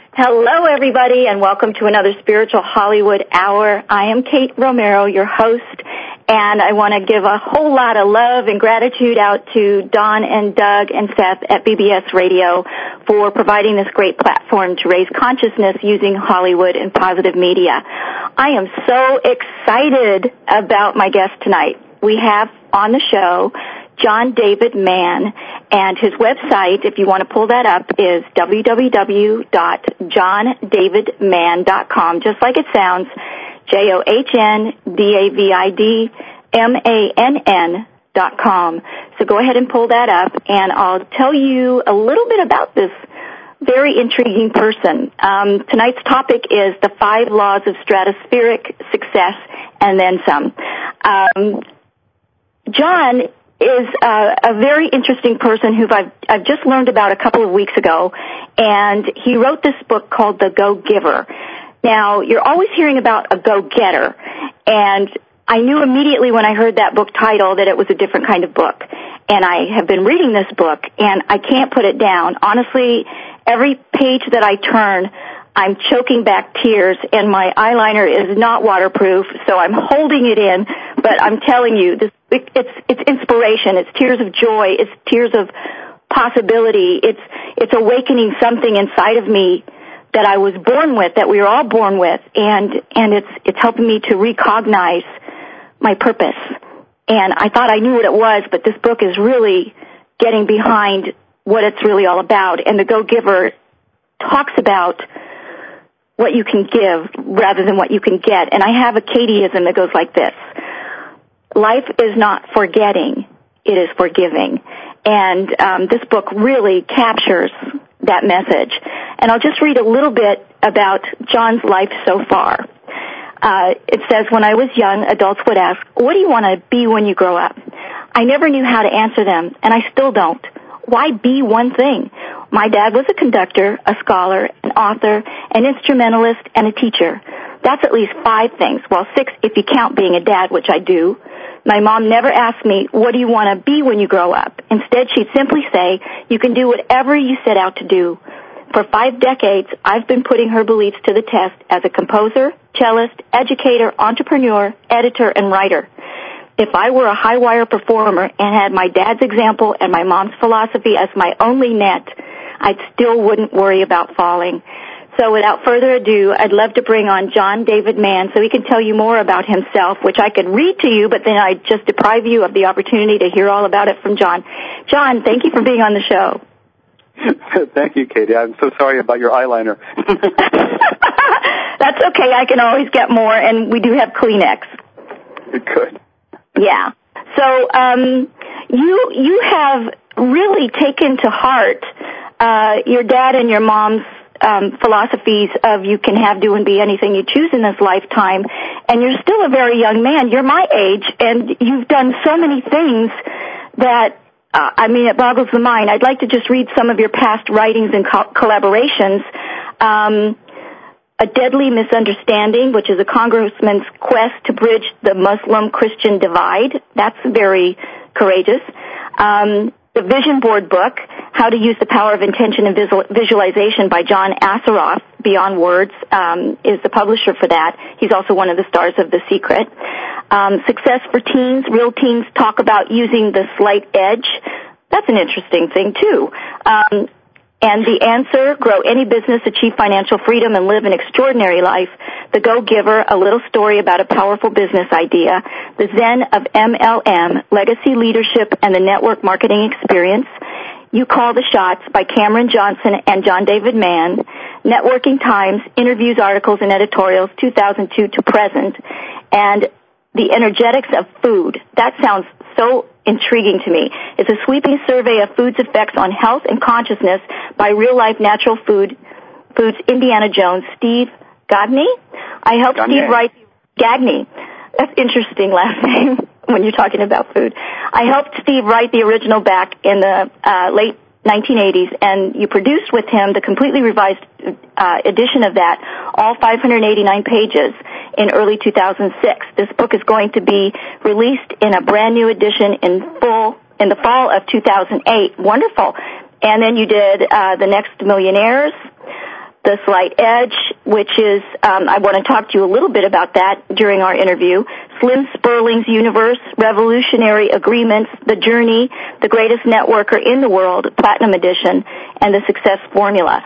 Hello, everybody, and welcome to another Spiritual Hollywood Hour. I am Kate Romero, your host, and I want to give a whole lot of love and gratitude out to Don and Doug and Seth at BBS Radio for providing this great platform to raise consciousness using Hollywood and positive media. I am so excited about my guest tonight. We have on the show John David Mann, and his website, if you want to pull that up, is www.johndavidmann.com, just like it sounds, JohnDavidmann.com. So go ahead and pull that up, and I'll tell you a little bit about this very intriguing person. Tonight's topic is the 5 laws of stratospheric success and then some. John is a very interesting person who I've just learned about a couple of weeks ago, and he wrote this book called The Go-Giver. Now, you're always hearing about a go-getter, and I knew immediately when I heard that book title that it was a different kind of book. And I have been reading this book, and I can't put it down. Honestly, every page that I turn, I'm choking back tears, and my eyeliner is not waterproof, so I'm holding it in. But I'm telling you, it's inspiration. It's tears of joy. It's tears of possibility. It's awakening something inside of me that I was born with, that we are all born with, and it's helping me to recognize my purpose. And I thought I knew what it was, but this book is really getting behind what it's really all about. And The Go-Giver talks about what you can give rather than what you can get. And I have a Katieism that goes like this. Life is not forgetting, it is forgiving. And this book really captures that message. And I'll just read a little bit about John's life so far. It says, when I was young, adults would ask, what do you want to be when you grow up? I never knew how to answer them, and I still don't. Why be one thing? My dad was a conductor, a scholar, an author, an instrumentalist, and a teacher. That's at least 5 things. Well, 6 if you count being a dad, which I do. My mom never asked me, what do you want to be when you grow up? Instead, she'd simply say, you can do whatever you set out to do. For 5 decades, I've been putting her beliefs to the test as a composer, cellist, educator, entrepreneur, editor, and writer. If I were a high-wire performer and had my dad's example and my mom's philosophy as my only net, I still wouldn't worry about falling. So without further ado, I'd love to bring on John David Mann so he can tell you more about himself, which I could read to you, but then I'd just deprive you of the opportunity to hear all about it from John. John, thank you for being on the show. Thank you, Katie. I'm so sorry about your eyeliner. That's okay. I can always get more, and we do have Kleenex. Good. Yeah. So you have really taken to heart your dad and your mom's philosophies of you can have, do, and be anything you choose in this lifetime, and you're still a very young man. You're my age, and you've done so many things that, it boggles the mind. I'd like to just read some of your past writings and collaborations. A Deadly Misunderstanding, which is a congressman's quest to bridge the Muslim-Christian divide. That's very courageous. The Vision Board book, How to Use the Power of Intention and Visualization by John Assaraf, Beyond Words, is the publisher for that. He's also one of the stars of The Secret. Success for Teens, Real Teens Talk About Using the Slight Edge. That's an interesting thing, too. And The Answer, Grow Any Business, Achieve Financial Freedom, and Live an Extraordinary Life. The Go-Giver, A Little Story About a Powerful Business Idea. The Zen of MLM, Legacy Leadership and the Network Marketing Experience. You Call the Shots by Cameron Johnson and John David Mann. Networking Times, Interviews, Articles, and Editorials, 2002 to present. And The Energetics of Food. That sounds so intriguing to me. It's a sweeping survey of food's effects on health and consciousness by real-life natural foods Indiana Jones, Steve Gagne. I helped Steve write Gagne. That's interesting last name when you're talking about food. I helped Steve write the original back in the late 1980s, and you produced with him the completely revised edition of that, all 589 pages, in early 2006. This book is going to be released in a brand new edition in the fall of 2008. Wonderful. And then you did The Next Millionaires, The Slight Edge, which is, I want to talk to you a little bit about that during our interview. Slim Sperling's Universe, Revolutionary Agreements, The Journey, The Greatest Networker in the World, Platinum Edition, and The Success Formula.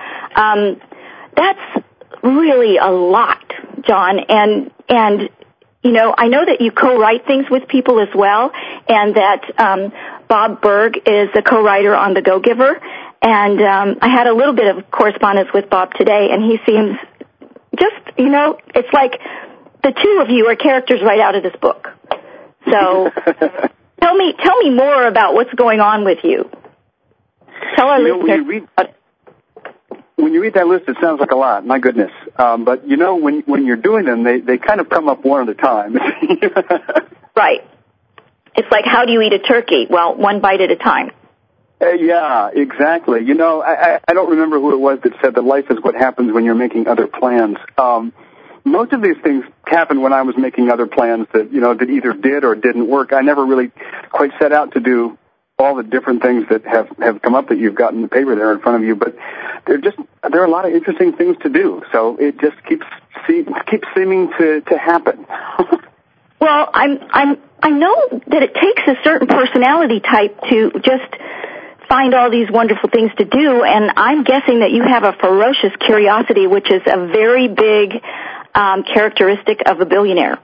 That's really a lot, John, and you know, I know that you co-write things with people as well, and that Bob Berg is the co-writer on The Go-Giver, and I had a little bit of correspondence with Bob today, and he seems just, you know, it's like the two of you are characters right out of this book. So tell me more about what's going on with you. Tell our listeners. When you read that list, it sounds like a lot. My goodness. But, you know, when you're doing them, they kind of come up one at a time. Right. It's like, how do you eat a turkey? Well, one bite at a time. Yeah, exactly. You know, I don't remember who it was that said that life is what happens when you're making other plans. Most of these things happened when I was making other plans that, you know, that either did or didn't work. I never really quite set out to do all the different things that have come up that you've got in the paper there in front of you, but there are a lot of interesting things to do. So it just keeps seeming to happen. Well, I know that it takes a certain personality type to just find all these wonderful things to do, and I'm guessing that you have a ferocious curiosity, which is a very big characteristic of a billionaire.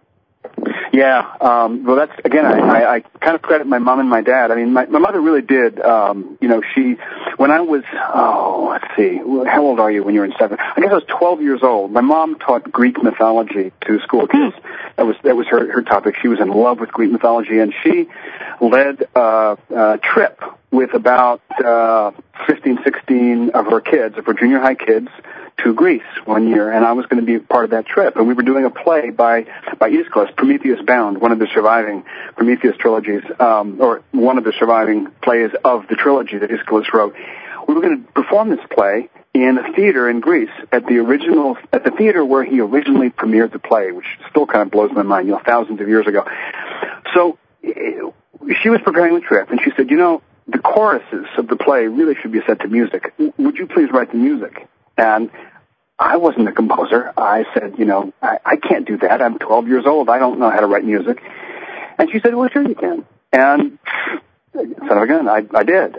Yeah, well, that's, again, I kind of credit my mom and my dad. I mean, my mother really did, you know, when I was, let's see, how old are you when you were in 7th? I guess I was 12 years old. My mom taught Greek mythology to school kids. That was her topic. She was in love with Greek mythology, and she led a trip with about 15, 16 of her kids, of her junior high kids, to Greece one year, and I was going to be part of that trip. And we were doing a play by Aeschylus, Prometheus Bound, one of the surviving Prometheus trilogies, or one of the surviving plays of the trilogy that Aeschylus wrote. We were going to perform this play in a theater in Greece at the theater where he originally premiered the play, which still kind of blows my mind, you know, thousands of years ago. So she was preparing the trip, and she said, you know, the choruses of the play really should be set to music. Would you please write the music? And I wasn't a composer. I said, you know, I can't do that. I'm 12 years old. I don't know how to write music. And she said, well, sure you can. And son of a gun, I did.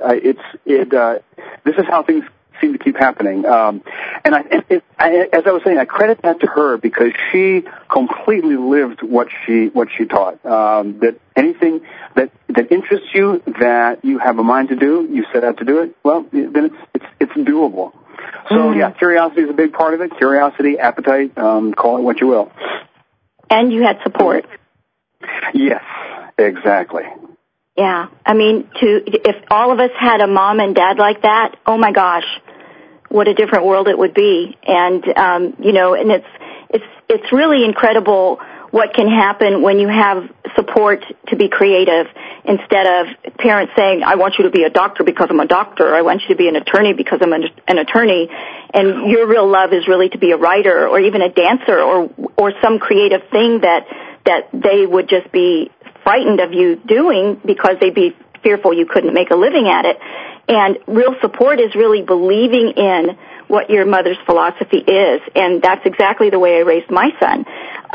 This is how things seem to keep happening. As I was saying, I credit that to her because she completely lived what she taught. That anything that interests you, that you have a mind to do, you set out to do it. Well, then it's doable. So yeah, curiosity is a big part of it. Curiosity, appetite, call it what you will. And you had support. Yes, exactly. Yeah, I mean, if all of us had a mom and dad like that, oh my gosh, what a different world it would be. And you know, and it's really incredible what can happen when you have support to be creative instead of parents saying, I want you to be a doctor because I'm a doctor, I want you to be an attorney because I'm an attorney, and your real love is really to be a writer or even a dancer or some creative thing that they would just be frightened of you doing because they'd be fearful you couldn't make a living at it. And real support is really believing in what your mother's philosophy is, and that's exactly the way I raised my son,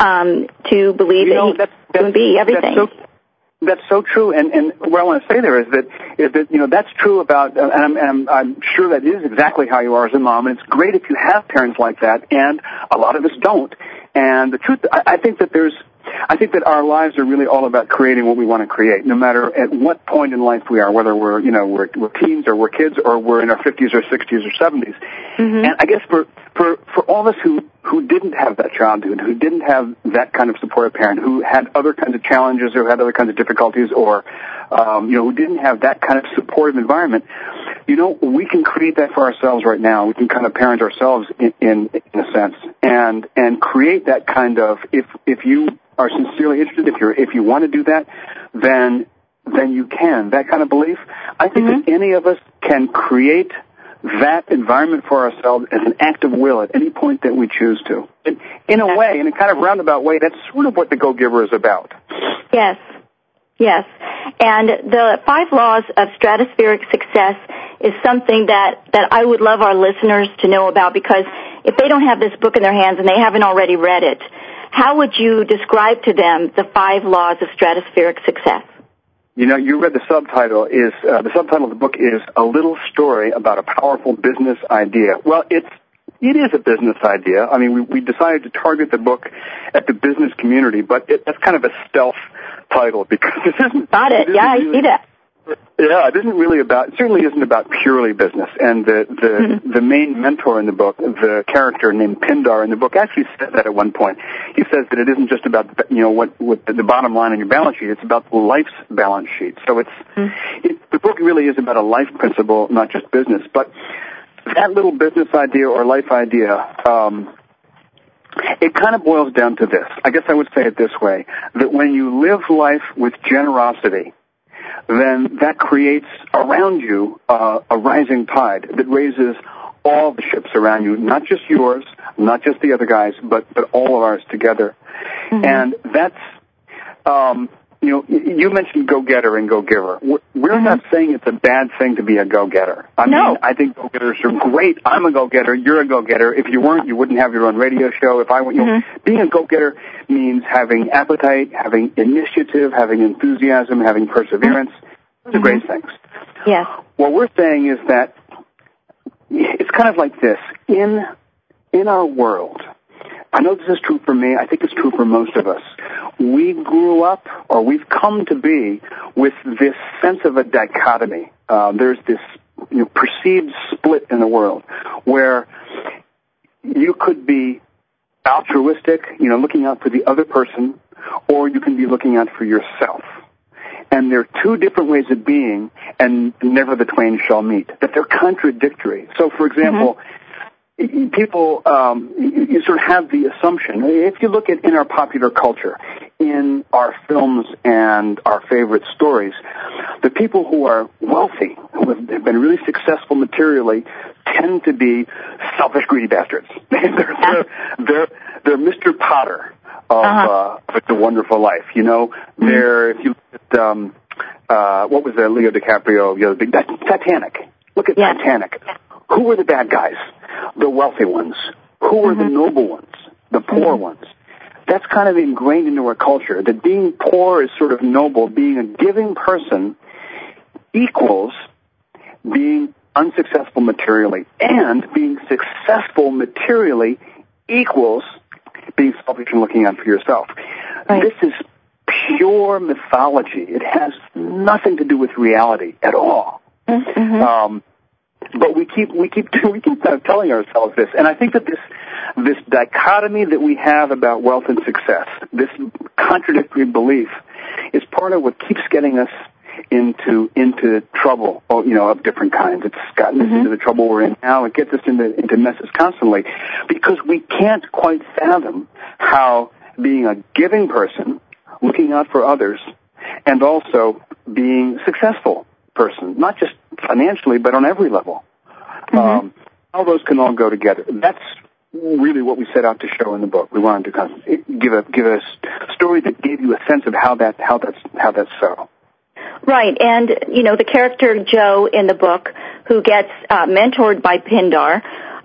to believe that he can be everything. That's so true, and what I want to say there is that you know that's true about, and I'm sure that is exactly how you are as a mom, and it's great if you have parents like that, and a lot of us don't. And the truth, I think that our lives are really all about creating what we want to create, no matter at what point in life we are, whether we're teens or we're kids or we're in our 50s or 60s or 70s. Mm-hmm. And I guess for all of us who didn't have that childhood, who didn't have that kind of supportive parent, who had other kinds of challenges or had other kinds of difficulties, or who didn't have that kind of supportive environment, you know, we can create that for ourselves right now. We can kind of parent ourselves in a sense, and create that kind of, if you are sincerely interested, if you want to do that, then you can. That kind of belief, I think that any of us can create that environment for ourselves as an act of will at any point that we choose to. In a way, in a kind of roundabout way, that's sort of what the Go-Giver is about. Yes. And the 5 laws of stratospheric success is something that I would love our listeners to know about, because if they don't have this book in their hands and they haven't already read it, how would you describe to them the 5 laws of stratospheric success? You know, you read the subtitle of the book is A Little Story About a Powerful Business Idea. Well, it is a business idea. I mean, we decided to target the book at the business community, but that's kind of a stealth title, because it isn't. Got it. Yeah, I see that. Yeah, it certainly isn't about purely business. And the main mentor in the book, the character named Pindar in the book, actually said that at one point. He says that it isn't just about, what the bottom line on your balance sheet, it's about life's balance sheet. So the book really is about a life principle, not just business. But that little business idea or life idea, it kind of boils down to this. I guess I would say it this way, that when you live life with generosity, then that creates around you a rising tide that raises all the ships around you, not just yours, not just the other guys, but all of ours together. Mm-hmm. And that's, you mentioned go-getter and go-giver. We're not saying it's a bad thing to be a go-getter. I mean, I think go-getters are great. I'm a go-getter. You're a go-getter. If you weren't, you wouldn't have your own radio show. If I were, being a go-getter means having appetite, having initiative, having enthusiasm, having perseverance. Those are great things. Yes. What we're saying is that it's kind of like this. In our world, I know this is true for me. I think it's true for most of us. We grew up, or we've come to be, with this sense of a dichotomy. There's this perceived split in the world where you could be altruistic, looking out for the other person, or you can be looking out for yourself. And there are 2 different ways of being, and never the twain shall meet. That they're contradictory. So, for example, people, you sort of have the assumption, if you look at in our popular culture, in our films and our favorite stories, the people who are wealthy, who have been really successful materially, tend to be selfish, greedy bastards. They're Mr. Potter of The Wonderful Life. They're, if you look at, what was the Leo DiCaprio, Titanic. Look at Titanic. Who were the bad guys? The wealthy ones. Who were the noble ones? The poor ones. That's kind of ingrained into our culture, that being poor is sort of noble. Being a giving person equals being unsuccessful materially. And being successful materially equals being selfish and looking out for yourself. Right. This is pure mythology. It has nothing to do with reality at all. But we keep telling ourselves this, and I think that this dichotomy that we have about wealth and success, this contradictory belief, is part of what keeps getting us into trouble, of different kinds. It's gotten us into the trouble we're in now. It gets us into messes constantly, because we can't quite fathom how being a giving person, looking out for others, and also being successful person, not just financially, but on every level. How those can all go together. That's really what we set out to show in the book. We wanted to kind of give a story that gave you a sense of how that's so. Right, and the character Joe in the book, who gets mentored by Pindar,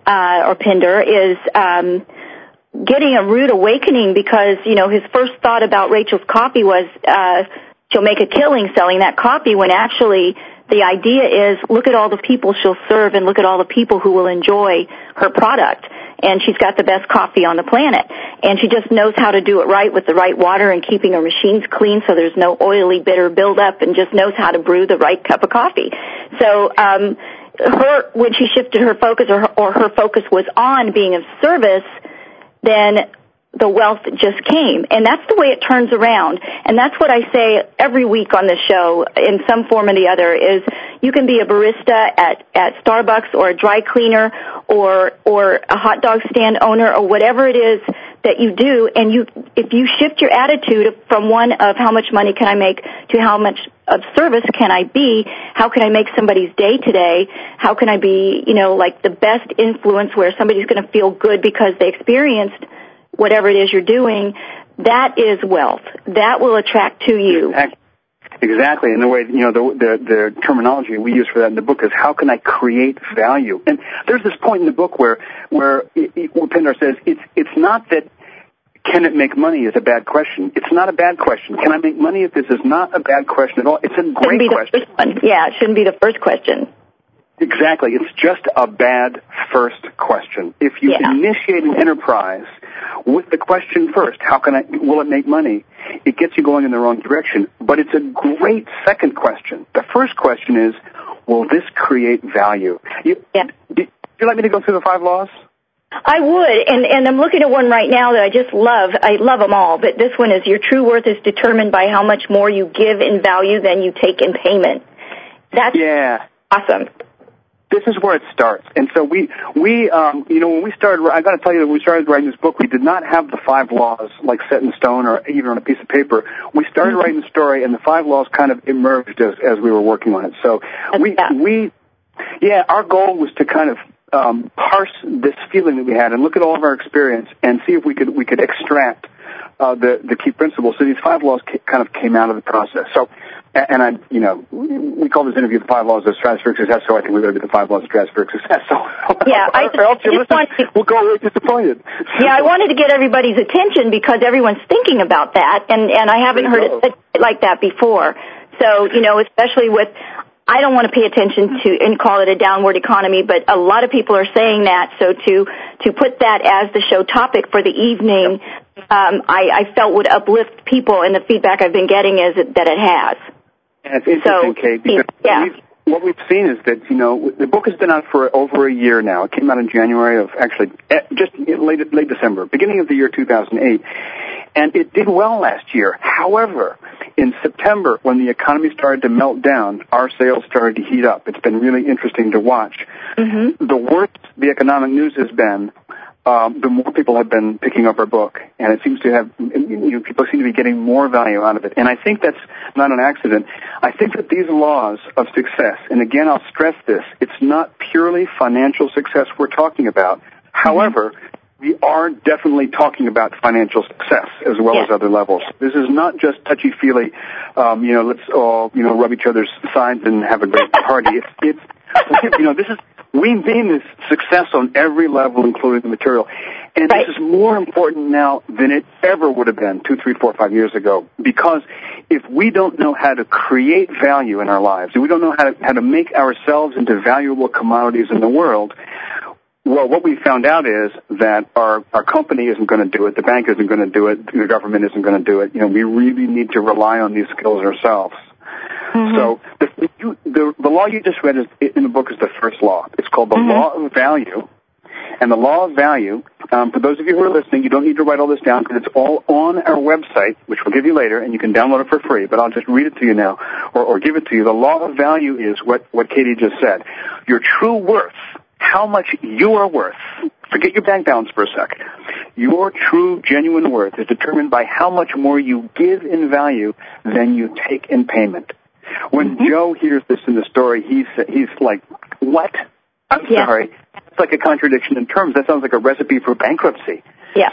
is getting a rude awakening, because his first thought about Rachel's coffee was she'll make a killing selling that coffee, when actually the idea is, look at all the people she'll serve and look at all the people who will enjoy her product. And she's got the best coffee on the planet. And she just knows how to do it right with the right water and keeping her machines clean so there's no oily, bitter buildup, and just knows how to brew the right cup of coffee. So when she shifted her focus, or her focus was on being of service, then the wealth just came. And that's the way it turns around. And that's what I say every week on the show in some form or the other, is you can be a barista at Starbucks, or a dry cleaner, or a hot dog stand owner, or whatever it is that you do, and if you shift your attitude from one of how much money can I make to how much of service can I be, how can I make somebody's day today, how can I be, like the best influence where somebody's going to feel good because they experienced whatever it is you're doing, that is wealth. That will attract to you. Exactly, and the way, the terminology we use for that in the book is, how can I create value? And there's this point in the book where Pindar says, it's not that can it make money is a bad question. It's not a bad question. Can I make money if this is not a bad question at all? It's a great question. Yeah, it shouldn't be the first question. Exactly. It's just a bad first question. If you initiate an enterprise with the question first, will it make money? It gets you going in the wrong direction. But it's a great second question. The first question is, will this create value? Would you like me to go through the 5 laws? I would, and I'm looking at one right now that I just love. I love them all, but this one is, your true worth is determined by how much more you give in value than you take in payment. That's awesome. This is where it starts. And so when we started, I got to tell you, when we started writing this book, we did not have the 5 laws like set in stone or even on a piece of paper. We started writing the story, and the 5 laws kind of emerged as we were working on it. So our goal was to kind of parse this feeling that we had and look at all of our experience and see if we could extract the key principles. So these 5 laws kind of came out of the process. So, we call this interview the 5 laws of stratospheric success. So I think we're going to do the 5 laws of stratospheric success. So we'll go away disappointed. Yeah, I wanted to get everybody's attention because everyone's thinking about that, and I haven't heard it like that before. So especially with, I don't want to pay attention to and call it a downward economy, but a lot of people are saying that. So to put that as the show topic for the evening, I felt would uplift people, and the feedback I've been getting is that it has. And it's interesting, Kate, because what we've seen is that, the book has been out for over a year now. It came out in January of, actually, just late December, beginning of the year 2008. And it did well last year. However, in September, when the economy started to melt down, our sales started to heat up. It's been really interesting to watch. Mm-hmm. The worse the economic news has been, the more people have been picking up our book, and it seems to have, people seem to be getting more value out of it. And I think that's not an accident. I think that these laws of success, and again, I'll stress this, it's not purely financial success we're talking about. However, we are definitely talking about financial success as well as other levels. This is not just touchy-feely, let's all, rub each other's sides and have a great party. It's this is, we mean this success on every level, including the material. And this is more important now than it ever would have been 2, 3, 4, 5 years ago. Because if we don't know how to create value in our lives, if we don't know how to make ourselves into valuable commodities in the world, well, what we found out is that our company isn't going to do it, the bank isn't going to do it, the government isn't going to do it. We really need to rely on these skills ourselves. Mm-hmm. So the law you just read in the book is the first law. It's called the law of value. And the law of value, for those of you who are listening, you don't need to write all this down because it's all on our website, which we'll give you later, and you can download it for free, but I'll just read it to you now, or give it to you. The law of value is what Katie just said. Your true worth, how much you are worth, forget your bank balance for a sec. Your true, genuine worth is determined by how much more you give in value than you take in payment. When Joe hears this in the story, he's like, what? I'm sorry. It's like a contradiction in terms. That sounds like a recipe for bankruptcy. Yeah.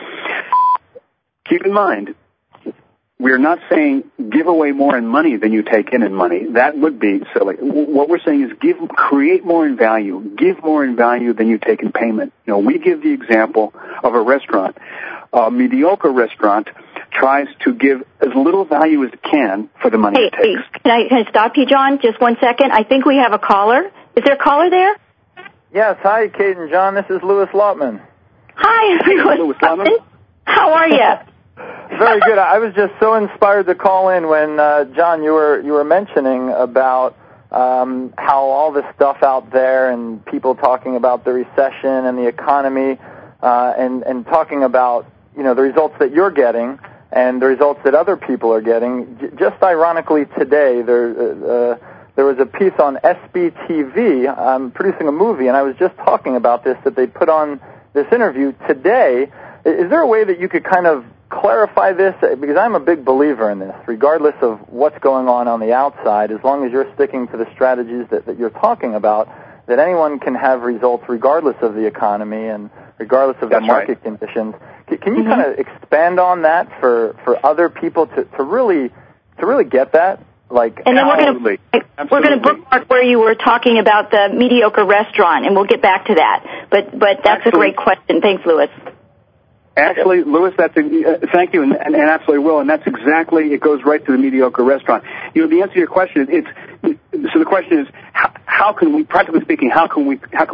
Keep in mind, we're not saying give away more in money than you take in money. That would be silly. What we're saying is create more in value. Give more in value than you take in payment. We give the example of a restaurant. A mediocre restaurant tries to give as little value as it can for the money it takes. Can I stop you, John? Just 1 second. I think we have a caller. Is there a caller there? Yes. Hi, Kate and John. This is Louis Lotman. Hi, Louis Lotman. How are you? Very good. I was just so inspired to call in when, John, you were mentioning about how all this stuff out there and people talking about the recession and the economy and talking about, the results that you're getting and the results that other people are getting. Just ironically today, there was a piece on SBTV. I'm producing a movie, and I was just talking about this, that they put on this interview today. Is there a way that you could kind of clarify this? Because I'm a big believer in this, regardless of what's going on the outside, as long as you're sticking to the strategies that you're talking about, that anyone can have results regardless of the economy and regardless of the market conditions. Can you kind of expand on that for other people to really get that? Like, and then we're going to bookmark where you were talking about the mediocre restaurant, and we'll get back to that. But that's a great question. Thanks, Louis. Actually, Louis, thank you, and absolutely will, and that's exactly, it goes right to the mediocre restaurant. You know, the answer to your question so the question is, how can we, practically speaking, how can we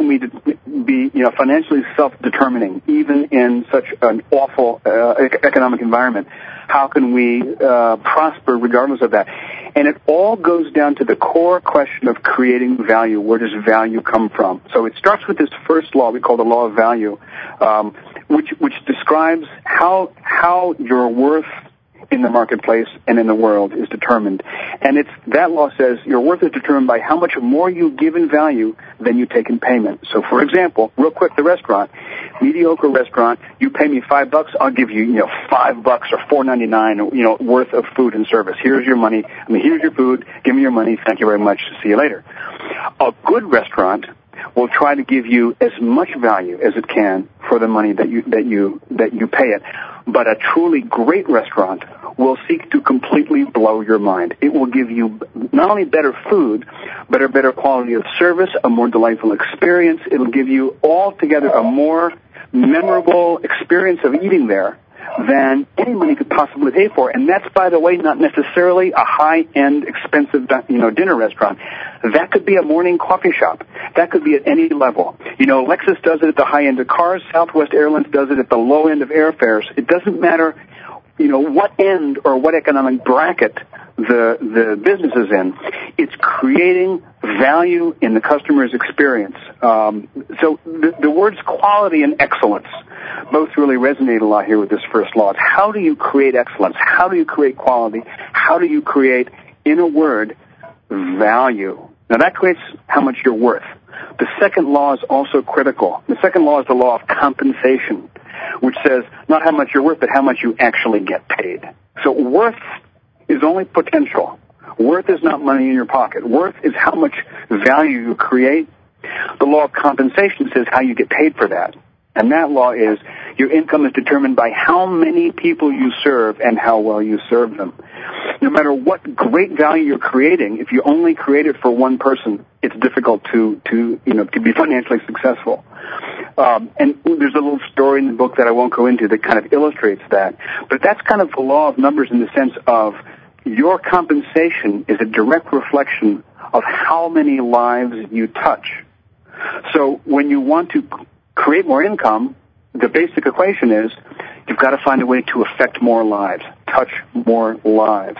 be, you know, financially self-determining, even in such an awful economic environment? How can we prosper regardless of that? And it all goes down to the core question of creating value. Where does value come from? So it starts with this first law we call the law of value, which describes how your worth in the marketplace and in the world is determined. And that law says your worth is determined by how much more you give in value than you take in payment. So, for example, real quick, the restaurant, mediocre restaurant, you pay me $5, I'll give you, you know, $5 or $4.99, you know, worth of food and service. Here's your money. I mean, here's your food. Give me your money. Thank you very much. See you later. A good restaurant will try to give you as much value as it can for the money that you pay it. But a truly great restaurant will seek to completely blow your mind. It will give you not only better food, but a better quality of service, a more delightful experience. It'll give you altogether a more memorable experience of eating there than any money could possibly pay for. And that's, by the way, not necessarily a high-end, expensive, you know, dinner restaurant. That could be a morning coffee shop. That could be at any level. You know, Lexus does it at the high end of cars. Southwest Airlines does it at the low end of airfares. It doesn't matter, you know, what end or what economic bracket the business is in. It's creating value in the customer's experience. So the words quality and excellence both really resonate a lot here with this first law. It's how do you create excellence? How do you create quality? How do you create, in a word, value? Now that creates how much you're worth. The second law is also critical. The second law is the law of compensation, which says not how much you're worth, but how much you actually get paid. So worth is only potential. Worth is not money in your pocket. Worth is how much value you create. The law of compensation says how you get paid for that. And that law is your income is determined by how many people you serve and how well you serve them. No matter what great value you're creating, if you only create it for one person, it's difficult to be financially successful. And there's a little story in the book that I won't go into that kind of illustrates that. But that's kind of the law of numbers in the sense of your compensation is a direct reflection of how many lives you touch. So when you want to create more income, the basic equation is you've got to find a way to affect more lives, touch more lives.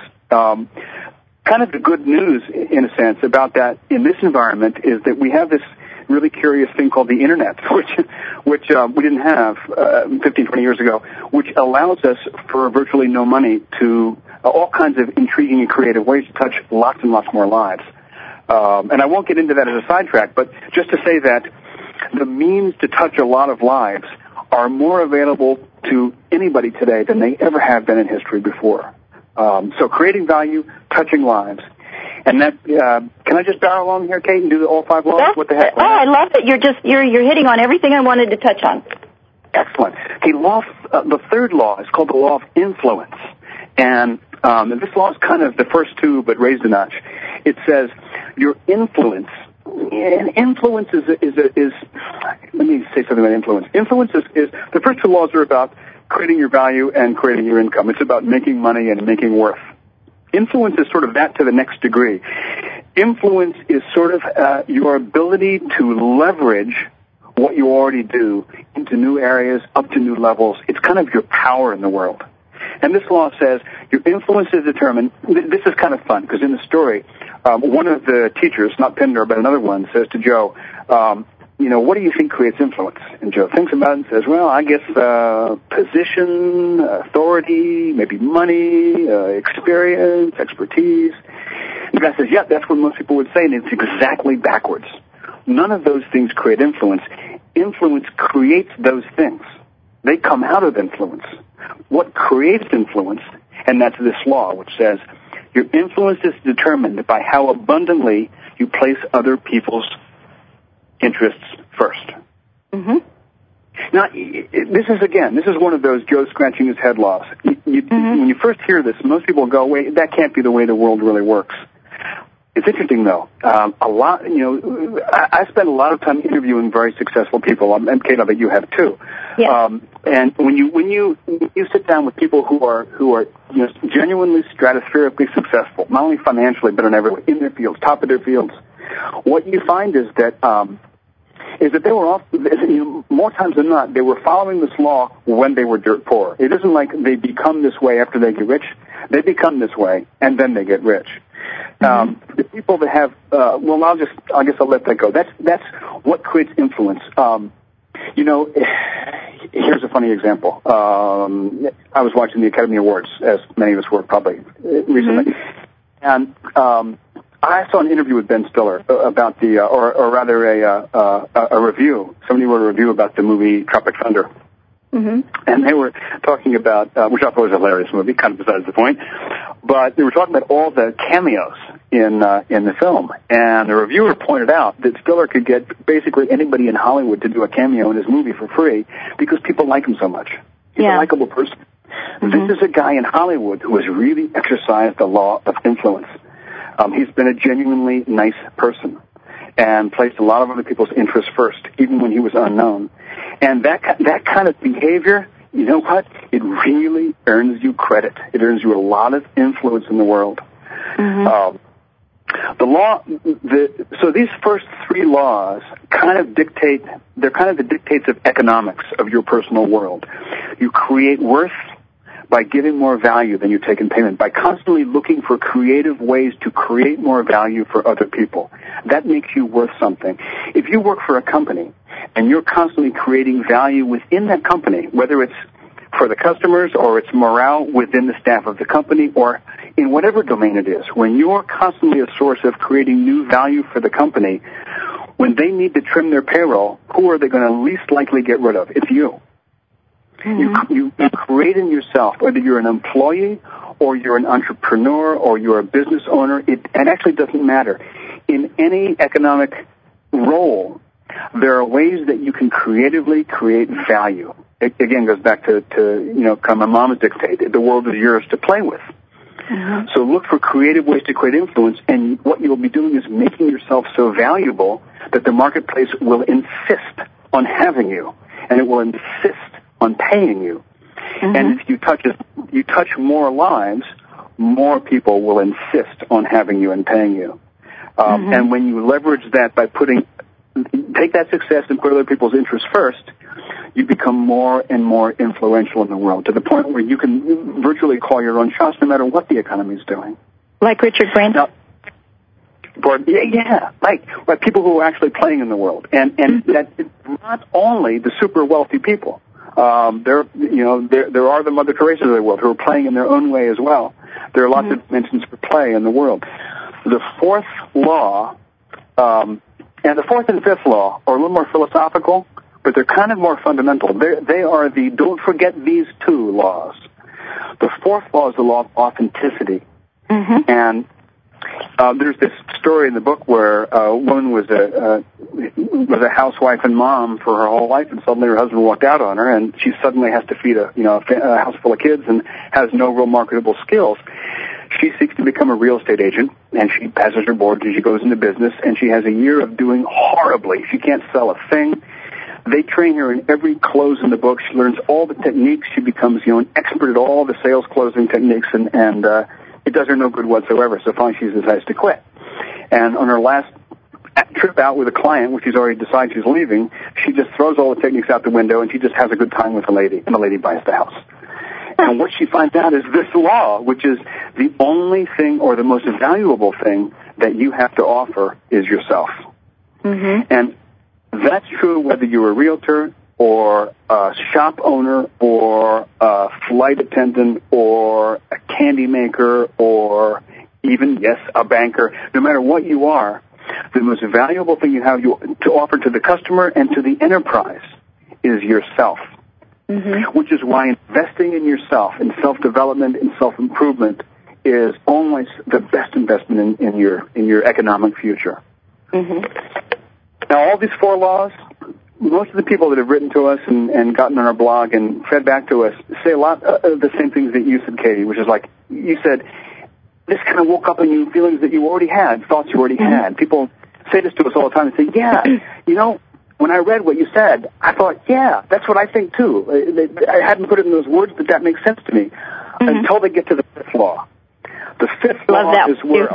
Kind of the good news, in a sense, about that in this environment is that we have this really curious thing called the Internet, which we didn't have 15, 20 years ago, which allows us for virtually no money to all kinds of intriguing and creative ways to touch lots and lots more lives. And I won't get into that as a sidetrack, but just to say that the means to touch a lot of lives are more available to anybody today than they ever have been in history before. So creating value, touching lives. And that, can I just barrel along here, Kate, and do all 5 laws? What the heck? Oh, I love it. You're hitting on everything I wanted to touch on. Excellent. Okay, the third law is called the law of influence. And this law is kind of the first two, but raised a notch. It says your influence, and influence is let me say something about influence. Influence is the first two laws are about creating your value and creating your income. It's about making money and making worth. Influence is sort of that to the next degree. Influence is sort of your ability to leverage what you already do into new areas, up to new levels. It's kind of your power in the world. And this law says your influence is determined. This is kind of fun because in the story, one of the teachers, not Pindar, but another one, says to Joe, what do you think creates influence? And Joe thinks about it and says, well, I guess position, authority, maybe money, experience, expertise. And the guy says, yeah, that's what most people would say, and it's exactly backwards. None of those things create influence. Influence creates those things. They come out of influence. What creates influence, and that's this law, which says your influence is determined by how abundantly you place other people's interests first. Mm-hmm. Now, this is one of those Joe scratching his head laws. when you first hear this, most people go, wait, that can't be the way the world really works. It's interesting, though. I spend a lot of time interviewing very successful people, and Kate, I bet you have too. Yeah. And when you sit down with people who are genuinely stratospherically successful, not only financially but in their fields, top of their fields, what you find is that they were more times than not, they were following this law when they were dirt poor. It isn't like they become this way after they get rich. They become this way and then they get rich. The people that have, I guess I'll let that go. That's what creates influence. Here's a funny example. I was watching the Academy Awards, as many of us were probably recently, and I saw an interview with Ben Stiller about a review. Somebody wrote a review about the movie Tropic Thunder. And they were talking about, which I thought was a hilarious movie, kind of besides the point, but they were talking about all the cameos in the film. And the reviewer pointed out that Stiller could get basically anybody in Hollywood to do a cameo in his movie for free because people like him so much. He's a likable person. This is a guy in Hollywood who has really exercised the law of influence. He's been a genuinely nice person and placed a lot of other people's interests first, even when he was unknown. And that kind of behavior, you know what? It really earns you credit. It earns you a lot of influence in the world. So these first three laws they're kind of the dictates of economics of your personal world. You create worth by giving more value than you take in payment, by constantly looking for creative ways to create more value for other people. That makes you worth something. If you work for a company and you're constantly creating value within that company, whether it's for the customers or it's morale within the staff of the company or in whatever domain it is, when you're constantly a source of creating new value for the company, when they need to trim their payroll, who are they going to least likely get rid of? It's you. You create in yourself, whether you're an employee or you're an entrepreneur or you're a business owner, it actually doesn't matter. In any economic role, there are ways that you can creatively create value. It again goes back to kind of my mom's dictate. The world is yours to play with. So look for creative ways to create influence, and what you'll be doing is making yourself so valuable that the marketplace will insist on having you, and it will insist on paying you. And if you touch more lives, more people will insist on having you and paying you. And when you leverage that by take that success and put other people's interests first, you become more and more influential in the world, to the point where you can virtually call your own shots no matter what the economy is doing. Like Richard Branson? Like people who are actually playing in the world. And that it's not only the super wealthy people. There are the Mother Teresa's of the world who are playing in their own way as well. There are lots of dimensions for play in the world. The fourth law, and the fourth and fifth law are a little more philosophical, but they're kind of more fundamental. They are don't forget these two laws. The fourth law is the law of authenticity. And there's this story in the book where a woman was a housewife and mom for her whole life, and suddenly her husband walked out on her, and she suddenly has to feed a house full of kids and has no real marketable skills. She seeks to become a real estate agent, and she passes her board, and she goes into business, and she has a year of doing horribly. She can't sell a thing. They train her in every close in the book. She learns all the techniques. She becomes an expert at all the sales closing techniques, and it does her no good whatsoever. So finally she decides to quit. And on her last trip out with a client, which she's already decided she's leaving, she just throws all the techniques out the window, and she just has a good time with the lady, and the lady buys the house. And what she finds out is this law, which is the only thing or the most valuable thing that you have to offer is yourself. And that's true whether you're a realtor or a shop owner or a flight attendant or a candy maker or even, a banker. No matter what you are, the most valuable thing you have to offer to the customer and to the enterprise is yourself. Which is why investing in yourself, in self-development, in self-improvement, is always the best investment in your economic future. Now, all these four laws most of the people that have written to us and gotten on our blog and fed back to us say a lot of the same things that you said, Katie, which is like, you said, this kind of woke up in you feelings that you already had, thoughts you already had. People say this to us all the time and say, yeah, you know, when I read what you said, I thought, yeah, that's what I think too. I hadn't put it in those words, but that makes sense to me until they get to the fifth law. The fifth law is where,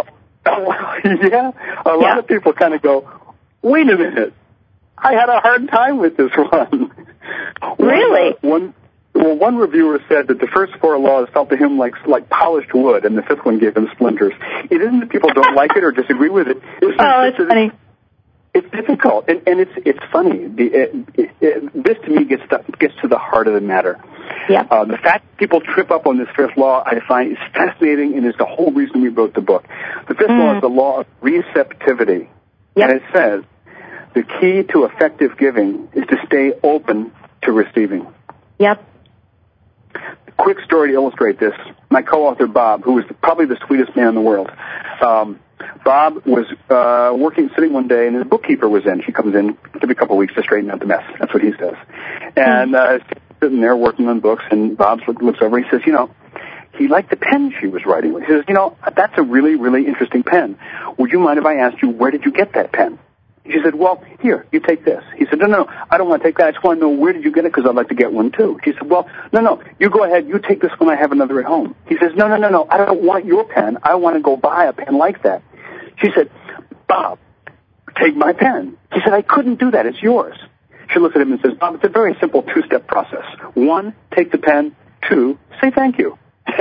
a lot of people kind of go, wait a minute, I had a hard time with this one. Really? One reviewer said that the first four laws felt to him like polished wood, and the fifth one gave him splinters. It isn't that people don't like it or disagree with it. It's funny. It's difficult, and it's funny. This to me gets to the heart of the matter. Yeah. The fact that people trip up on this fifth law, I find is fascinating, and is the whole reason we wrote the book. The fifth law is the law of receptivity, and it says the key to effective giving is to stay open to receiving. Yep. Quick story to illustrate this. My co-author, Bob, who is probably the sweetest man in the world, Bob was sitting one day, and his bookkeeper was in. She comes in every couple of weeks to straighten out the mess. That's what he says. And sitting there working on books, and Bob looks over and he says, you know, he liked the pen she was writing with. He says, you know, that's a really, really interesting pen. Would you mind if I asked you, where did you get that pen? She said, well, here, you take this. He said, no, I don't want to take that. I just want to know, where did you get it, because I'd like to get one, too. She said, well, no, you go ahead. You take this one. I have another at home. He says, no, I don't want your pen. I want to go buy a pen like that. She said, Bob, take my pen. He said, I couldn't do that. It's yours. She looks at him and says, Bob, it's a very simple two-step process. 1, take the pen. 2, say thank you.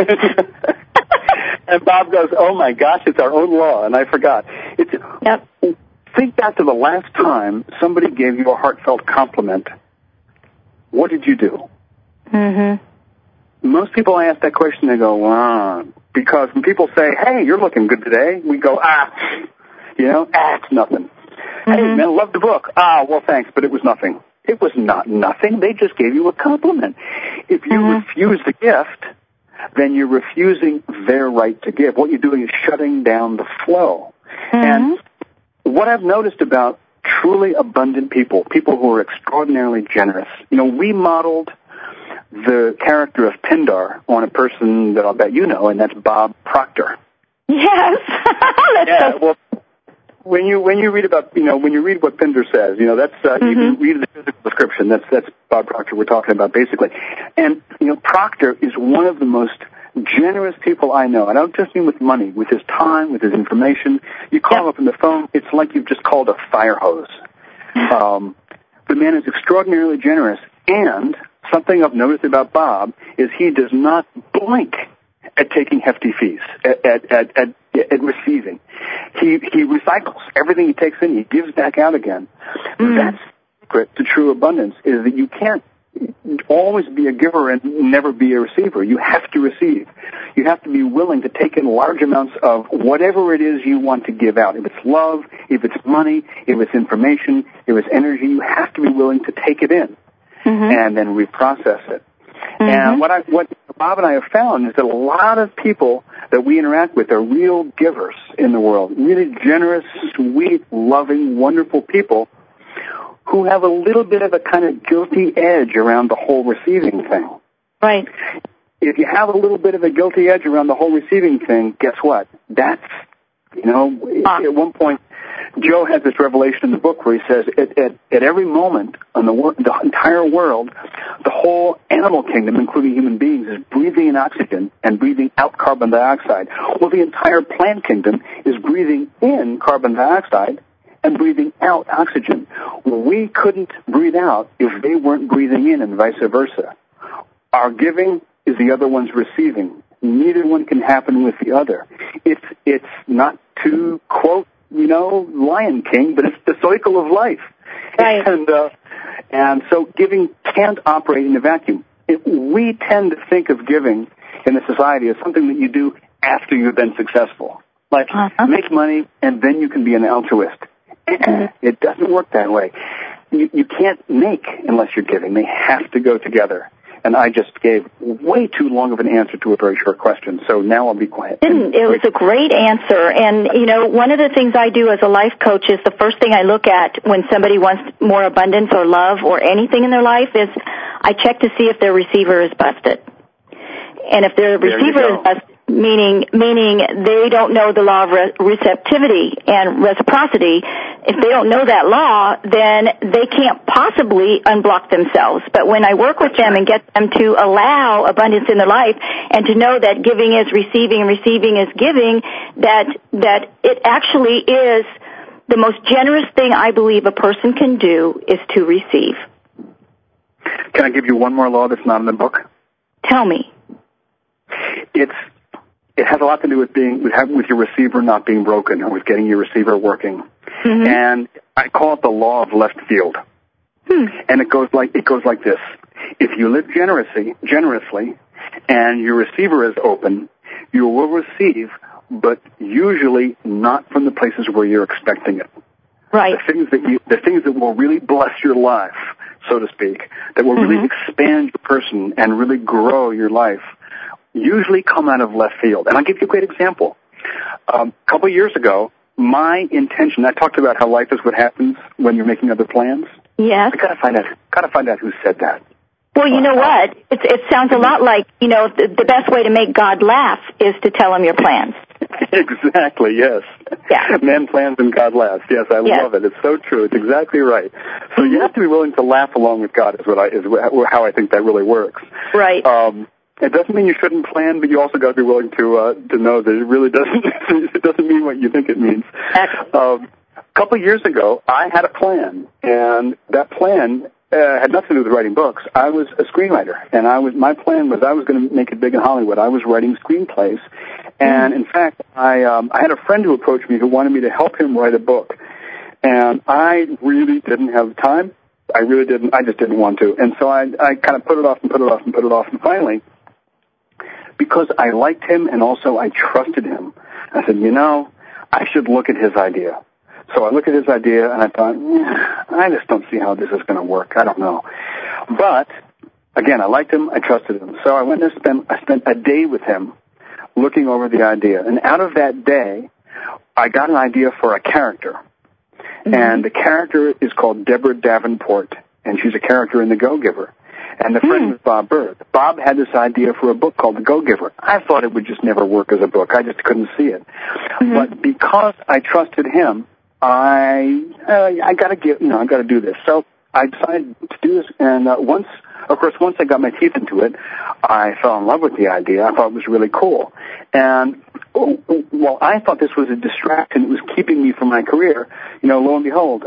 And Bob goes, oh, my gosh, it's our own law, and I forgot. Think back to the last time somebody gave you a heartfelt compliment. What did you do? Most people I ask that question, they go, wow. Because when people say, hey, you're looking good today, we go, it's nothing. Hey, man, love the book. Well, thanks, but it was nothing. It was not nothing. They just gave you a compliment. If you refuse the gift, then you're refusing their right to give. What you're doing is shutting down the flow. And what I've noticed about truly abundant people who are extraordinarily generous, you know, we modeled the character of Pindar on a person that I'll bet you know, and that's Bob Proctor. Yes. Well, when you read about, you know, when you read what Pindar says, you know, that's, you can read the physical description. That's Bob Proctor we're talking about, basically. And, you know, Proctor is one of the most generous people I know. I don't just mean with money, with his time, with his information. You call him up on the phone, it's like you've just called a fire hose. The man is extraordinarily generous, and something I've noticed about Bob is he does not blink at taking hefty fees, at receiving. He recycles everything he takes in. He gives back out again. That's the secret to true abundance, is that you can't always be a giver and never be a receiver. You have to receive. You have to be willing to take in large amounts of whatever it is you want to give out. If it's love, if it's money, if it's information, if it's energy, you have to be willing to take it in and then reprocess it. And what Bob and I have found is that a lot of people that we interact with are real givers in the world, really generous, sweet, loving, wonderful people who have a little bit of a kind of guilty edge around the whole receiving thing. Right. If you have a little bit of a guilty edge around the whole receiving thing, guess what? That's, you know, at one point, Joe has this revelation in the book where he says at every moment on the entire world, the whole animal kingdom, including human beings, is breathing in oxygen and breathing out carbon dioxide. Well, the entire plant kingdom is breathing in carbon dioxide and breathing out oxygen. We couldn't breathe out if they weren't breathing in, and vice versa. Our giving is the other one's receiving. Neither one can happen with the other. It's not to quote, you know, Lion King, but it's the cycle of life. Right. And so giving can't operate in a vacuum. We tend to think of giving in a society as something that you do after you've been successful. Like, make money, and then you can be an altruist. It doesn't work that way. You can't make unless you're giving. They have to go together. and I just gave way too long of an answer to a very short question. So now I'll be quiet. It was a great answer. And, one of the things I do as a life coach is the first thing I look at when somebody wants more abundance or love or anything in their life is I check to see if their receiver is busted. And if their receiver is busted, meaning they don't know the law of receptivity and reciprocity. If they don't know that law, then they can't possibly unblock themselves. But when I work with them and get them to allow abundance in their life and to know that giving is receiving and receiving is giving, that it actually is the most generous thing I believe a person can do is to receive. Can I give you one more law that's not in the book? Tell me. It has a lot to do with with your receiver not being broken or with getting your receiver working. Mm-hmm. And I call it the law of left field. And it goes like this. If you live generously and your receiver is open, you will receive, but usually not from the places where you're expecting it. Right. The things that will really bless your life, so to speak, that will really expand your person and really grow your life, usually come out of left field. And I'll give you a great example. A couple of years ago, my intention, I talked about how life is what happens when you're making other plans. Yes. I gotta find out who said that. Well, you know what? It sounds a lot like, the best way to make God laugh is to tell him your plans. Exactly, yes. Yeah. Man plans and God laughs. Yes, I love it. It's so true. It's exactly right. So you have to be willing to laugh along with God is how I think that really works. Right. It doesn't mean you shouldn't plan, but you also got to be willing to know that it really doesn't mean what you think it means. A couple of years ago, I had a plan, and that plan had nothing to do with writing books. I was a screenwriter, and my plan was I was going to make it big in Hollywood. I was writing screenplays, and in fact, I had a friend who approached me who wanted me to help him write a book, and I really didn't have time. I really didn't. I just didn't want to, and so I kind of put it off, and finally, because I liked him and also I trusted him, I said, I should look at his idea. So I looked at his idea and I thought, I just don't see how this is going to work. I don't know. But, again, I liked him, I trusted him. So I went and I spent a day with him looking over the idea. And out of that day, I got an idea for a character. Mm-hmm. And the character is called Deborah Davenport, and she's a character in The Go-Giver. And the friend was Bob Berg. Bob had this idea for a book called The Go-Giver. I thought it would just never work as a book. I just couldn't see it. Mm-hmm. But because I trusted him, I got to do this. So I decided to do this. And once I got my teeth into it, I fell in love with the idea. I thought it was really cool. And while I thought this was a distraction, it was keeping me from my career. Lo and behold,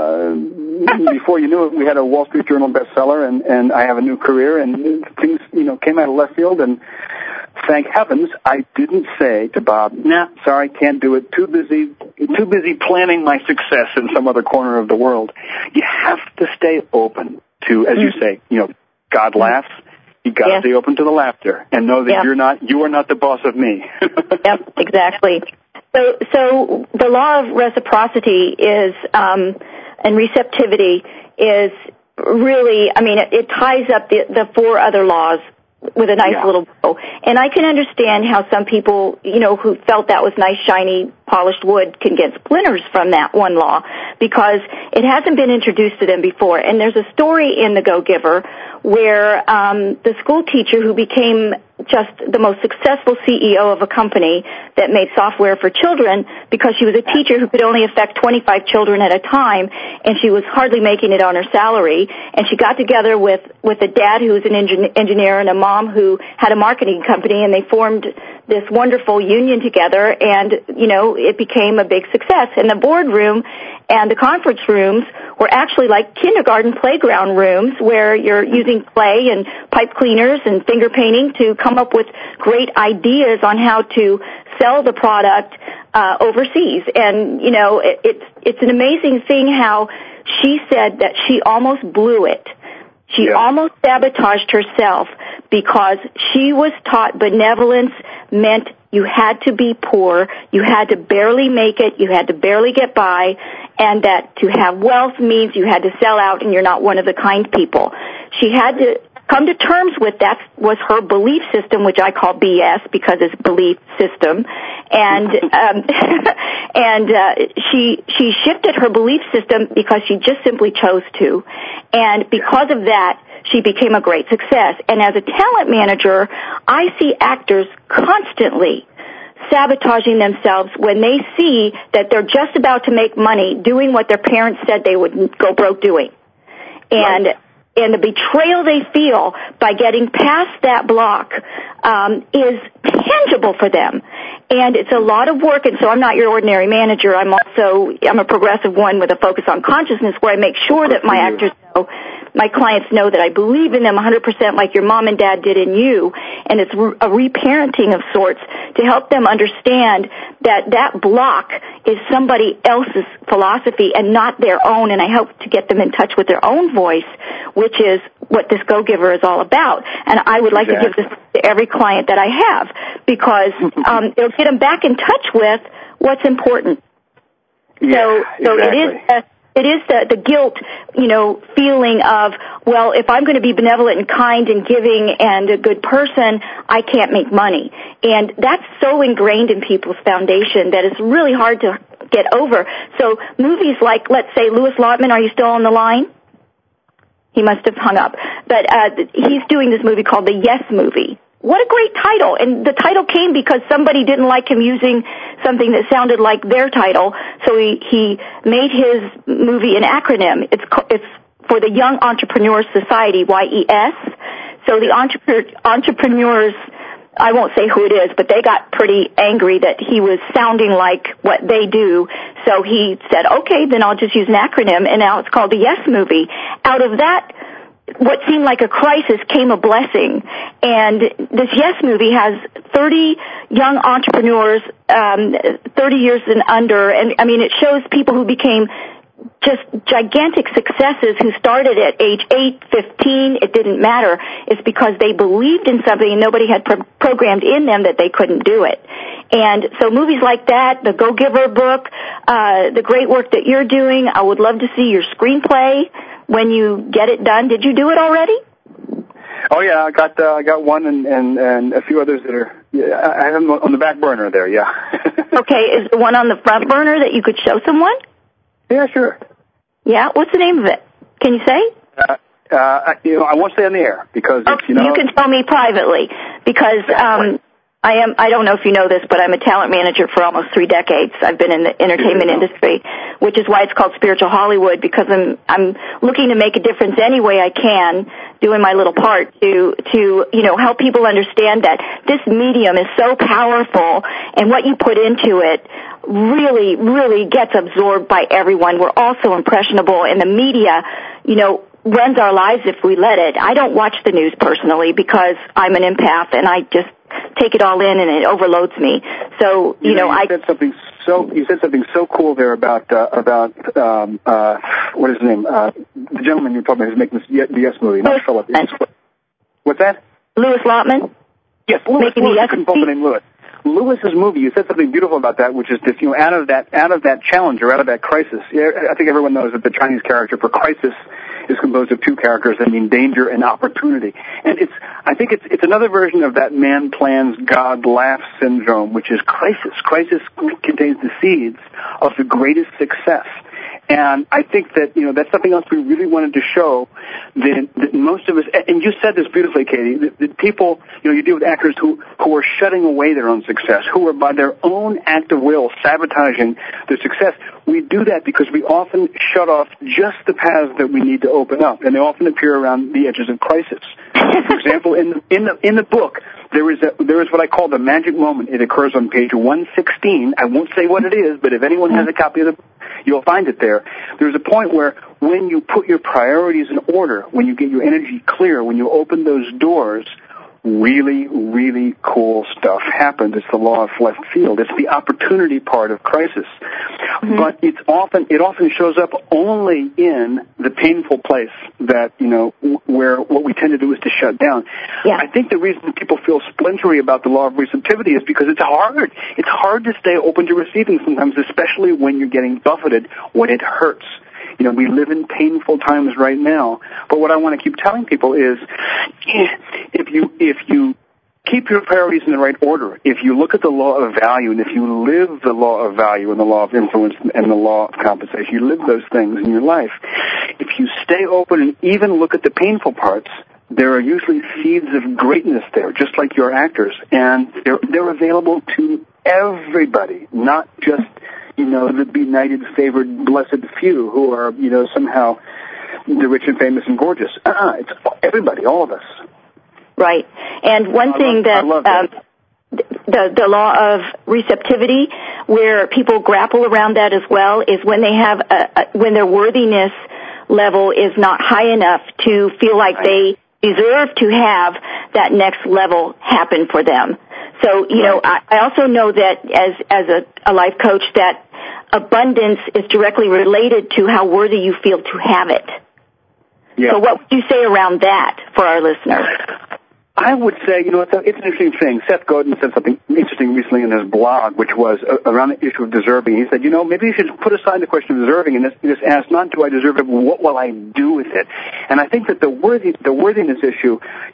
before you knew it, we had a Wall Street Journal bestseller, and I have a new career, and things, came out of left field, and thank heavens I didn't say to Bob, nah, sorry, can't do it, too busy planning my success in some other corner of the world. You have to stay open to, as you say, God laughs. You got to stay open to the laughter and know that you are not the boss of me. Yep, exactly. So the law of reciprocity is and receptivity is really, it ties up the four other laws with a nice little bow. And I can understand how some people, who felt that was nice, shiny, polished wood can get splinters from that one law because it hasn't been introduced to them before. And there's a story in The Go-Giver where the school teacher who became just the most successful CEO of a company that made software for children because she was a teacher who could only affect 25 children at a time, and she was hardly making it on her salary. And she got together with a dad who was an engineer and a mom who had a marketing company, and they formed this wonderful union together, and, it became a big success. And the boardroom and the conference rooms were actually like kindergarten playground rooms where you're using clay and pipe cleaners and finger painting to come up with great ideas on how to sell the product overseas. And, it's an amazing thing how she said that she almost blew it. She almost sabotaged herself because she was taught benevolence meant you had to be poor, you had to barely make it, you had to barely get by, and that to have wealth means you had to sell out and you're not one of the kind people. She had to come to terms with that was her belief system, which I call BS because it's belief system. And she shifted her belief system because she just simply chose to. And because of that, she became a great success. And as a talent manager, I see actors constantly sabotaging themselves when they see that they're just about to make money doing what their parents said they would go broke doing. And the betrayal they feel by getting past that block is tangible for them. And it's a lot of work, and so I'm not your ordinary manager. I'm a progressive one with a focus on consciousness where I make sure that my actors know, my clients know that I believe in them 100% like your mom and dad did in you, and it's a reparenting of sorts to help them understand that that block is somebody else's philosophy and not their own, and I hope to get them in touch with their own voice, which is what this Go-Giver is all about. And I would like to give this to every client that I have because it'll get them back in touch with what's important. Yeah, so it is the guilt, feeling of, well, if I'm going to be benevolent and kind and giving and a good person, I can't make money. And that's so ingrained in people's foundation that it's really hard to get over. So movies like, let's say, Louis Lotman, are you still on the line? He must have hung up. But he's doing this movie called The Yes Movie. What a great title. And the title came because somebody didn't like him using something that sounded like their title, so he made his movie an acronym. It's for the Young Entrepreneurs Society, YES. So the entrepreneurs, I won't say who it is, but they got pretty angry that he was sounding like what they do. So he said, okay, then I'll just use an acronym, and now it's called the Yes Movie. Out of that, what seemed like a crisis came a blessing. And this Yes Movie has 30 young entrepreneurs, 30 years and under, and I mean, it shows people who became just gigantic successes who started at age 8, 15, it didn't matter. It's because they believed in something and nobody had programmed in them that they couldn't do it. And so movies like that, the Go-Giver book, the great work that you're doing, I would love to see your screenplay when you get it done. Did you do it already? Oh yeah, I got one and a few others that are, I have them on the back burner there, yeah. Okay, is the one on the front burner that you could show someone? Yeah, sure. Yeah, what's the name of it? Can you say? I won't say on the air because it's, you can tell me privately because I don't know if you know this, but I'm a talent manager for almost 3 decades. I've been in the entertainment industry, which is why it's called Spiritual Hollywood, because I'm looking to make a difference any way I can, doing my little part to help people understand that this medium is so powerful and what you put into it really, really gets absorbed by everyone. We're also impressionable, and the media, runs our lives if we let it. I don't watch the news personally because I'm an empath and I just take it all in and it overloads me. So, you said something so cool there about what is his name? The gentleman you're talking about who's making the Yes Movie, not Philip. What's that? Louis Lotman? Yes, Louis. I couldn't pull the name Louis. Lewis's movie, you said something beautiful about that, which is this, out of that challenge or out of that crisis. I think everyone knows that the Chinese character for crisis is composed of 2 characters that mean danger and opportunity. And I think it's another version of that man plans, God laughs syndrome, which is crisis. Crisis contains the seeds of the greatest success. And I think that, that's something else we really wanted to show that most of us, and you said this beautifully, Katie, that people, you deal with actors who are shutting away their own success, who are by their own act of will sabotaging their success. We do that because we often shut off just the paths that we need to open up, and they often appear around the edges of crisis. For example, in the book, there is what I call the magic moment. It occurs on page 116. I won't say what it is, but if anyone has a copy of the book, you'll find it there. There's a point where when you put your priorities in order, when you get your energy clear, when you open those doors, really, really cool stuff happens. It's the law of left field. It's the opportunity part of crisis. Mm-hmm. But it often shows up only in the painful place that, where what we tend to do is to shut down. Yeah. I think the reason people feel splintery about the law of receptivity is because it's hard. It's hard to stay open to receiving sometimes, especially when you're getting buffeted, when it hurts. We live in painful times right now. But what I want to keep telling people is, if you keep your priorities in the right order, if you look at the law of value, and if you live the law of value and the law of influence and the law of compensation, you live those things in your life. If you stay open and even look at the painful parts, there are usually seeds of greatness there, just like your actors, and they're available to everybody, not just, the benighted, favored, blessed few who are, somehow the rich and famous and gorgeous. It's everybody, all of us. Right. And one thing that the law of receptivity, where people grapple around that as well, is when they have when their worthiness level is not high enough to feel like they deserve to have that next level happen for them. So, I also know that as a life coach, that abundance is directly related to how worthy you feel to have it. Yeah. So what would you say around that for our listeners? I would say, it's an interesting thing. Seth Godin said something interesting recently in his blog, which was around the issue of deserving. He said, maybe you should put aside the question of deserving and just ask, not do I deserve it, but what will I do with it? And I think that the worthiness issue,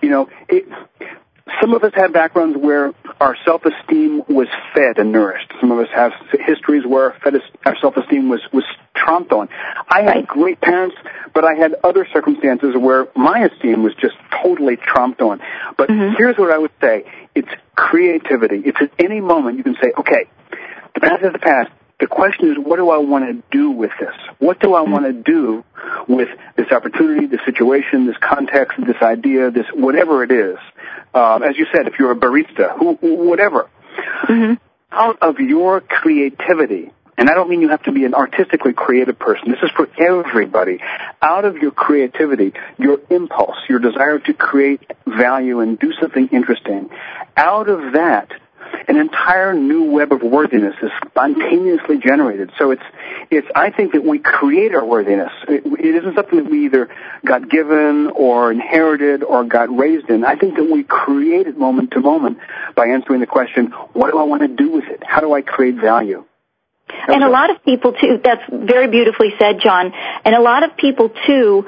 some of us have backgrounds where our self-esteem was fed and nourished. Some of us have histories where our self-esteem was tromped on. I had great parents, but I had other circumstances where my esteem was just totally tromped on. But here's what I would say. It's creativity. It's at any moment you can say, okay, the past is the past. The question is, what do I want to do with this? What do I want to do with this opportunity, this situation, this context, this idea, this whatever it is? As you said, if you're a barista, whatever. Out of your creativity, and I don't mean you have to be an artistically creative person. This is for everybody. Out of your creativity, your impulse, your desire to create value and do something interesting, out of that, an entire new web of worthiness is spontaneously generated. So I think that we create our worthiness. It isn't something that we either got given or inherited or got raised in. I think that we create it moment to moment by answering the question, what do I want to do with it? How do I create value? And a lot of people, too, that's very beautifully said, John, and a lot of people, too,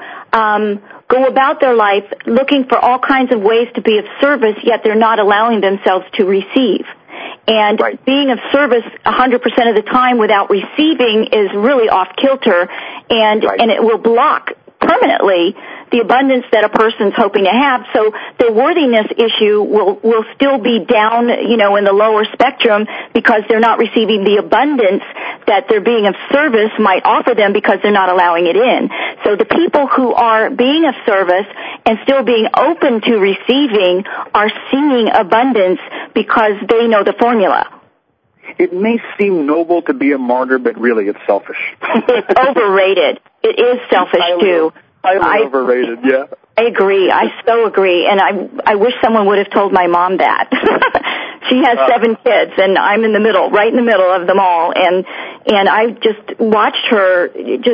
go about their life looking for all kinds of ways to be of service, yet they're not allowing themselves to receive. And being of service 100% of the time without receiving is really off kilter, and it will block permanently the abundance that a person's hoping to have. So their worthiness issue will still be down, in the lower spectrum because they're not receiving the abundance that their being of service might offer them because they're not allowing it in. So the people who are being of service and still being open to receiving are seeing abundance because they know the formula. It may seem noble to be a martyr, but really it's selfish. It's overrated. It is selfish, too. Highly overrated, yeah. I agree. I so agree. And I wish someone would have told my mom that. She has 7 kids, and I'm in the middle, right in the middle of them all. And I just watched her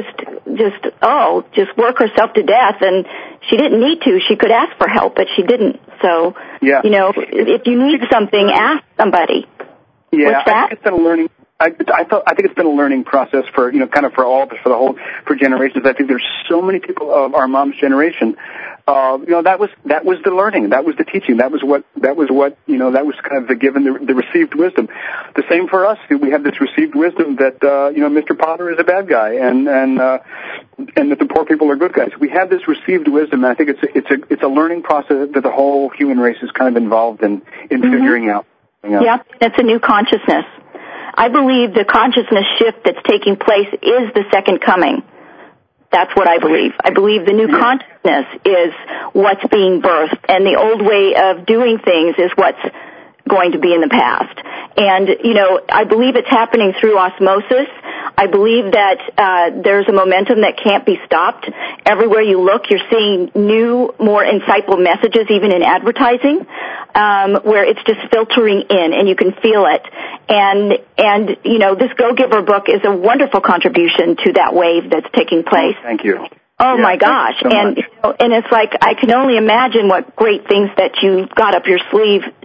just work herself to death. And she didn't need to. She could ask for help, but she didn't. So, if you need something, ask somebody. Yeah, What's that? I think it's been a learning. I think it's been a learning process for kind of for all of us, for generations. I think there's so many people of our mom's generation. That was the learning, that was the teaching, that was what that was kind of the given, the received wisdom. The same for us. We have this received wisdom that Mr. Potter is a bad guy and that the poor people are good guys. We have this received wisdom, and I think it's a learning process that the whole human race is kind of involved in figuring out. Yeah, that's a new consciousness. I believe the consciousness shift that's taking place is the second coming. That's what I believe. I believe the new consciousness is what's being birthed, and the old way of doing things is what's going to be in the past. And, I believe it's happening through osmosis. I believe that there's a momentum that can't be stopped. Everywhere you look, you're seeing new, more insightful messages, even in advertising, where it's just filtering in, and you can feel it. And this Go-Giver book is a wonderful contribution to that wave that's taking place. Thank you. Oh, my gosh. So and it's like I can only imagine what great things that you got up your sleeve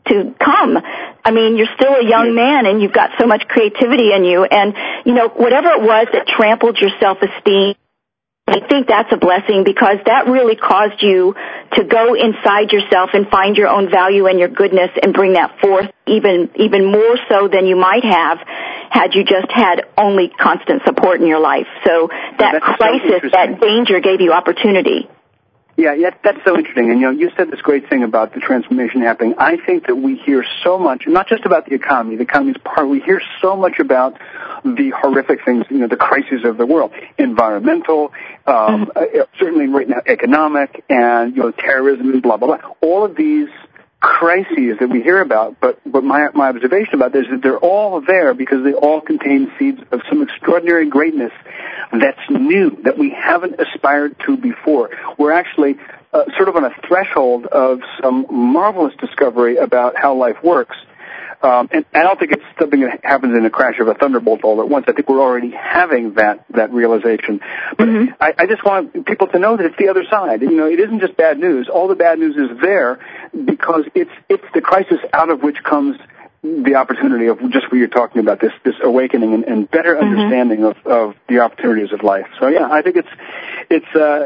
come. I mean, you're still a young man and you've got so much creativity in you, and, you know, whatever it was that trampled your self-esteem, I think that's a blessing, because that really caused you to go inside yourself and find your own value and your goodness and bring that forth even more so than you might have had you just had only constant support in your life. So that crisis, that danger gave you opportunity. Yeah, that's so interesting. And, you know, you said this great thing about the transformation happening. I think that we hear so much, not just about the economy's part, we hear so much about the horrific things, you know, the crises of the world, environmental, certainly right now economic, and, you know, terrorism, blah, blah, blah. All of these crises that we hear about, but my observation about this is that they're all there because they all contain seeds of some extraordinary greatness that's new, that we haven't aspired to before. We're actually sort of on a threshold of some marvelous discovery about how life works. And I don't think it's something that happens in a crash of a thunderbolt all at once. I think we're already having that realization. But I just want people to know that it's the other side. You know, it isn't just bad news. All the bad news is there because it's the crisis out of which comes the opportunity of just what you're talking about, this awakening and better understanding of the opportunities of life. So yeah, I think it's